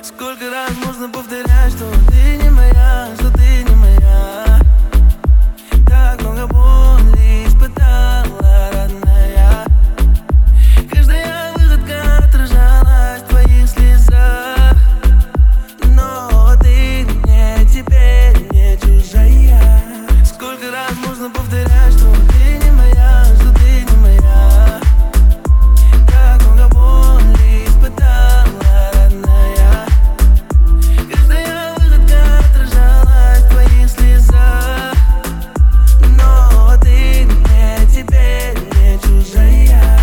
Сколько раз можно повторять, что ты не моя, что ты не моя. Так много боли испытала, родная. Каждая выходка отражалась в твоих слезах. Но ты мне теперь не чужая. Сколько раз можно повторять, что ты не моя, что ты не моя. Так много боли испытала, родная. Каждая выходка отражалась в твоих слезах. Но ты мне теперь не чужая.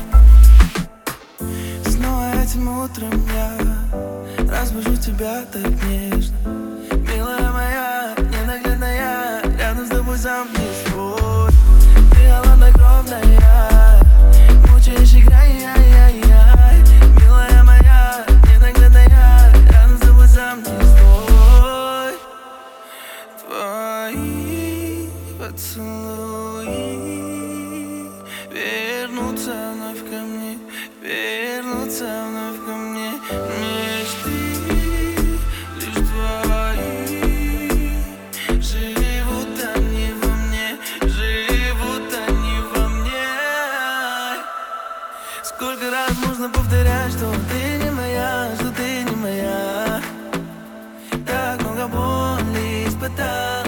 Снова этим утром я разбужу тебя так нежно. Милая моя, ненаглядная, рядом с тобой сам не свой. Ты холоднокровная, мучаешь, играй, милая моя, ненаглядная, рядом с тобой сам не свой. Твои поцелуи вернутся вновь ко мне, вернутся вновь ко мне. Мечты лишь твои, живут они во мне, живут они во мне. Сколько раз можно повторять, что ты не моя, что ты не моя. Так много боли испытать.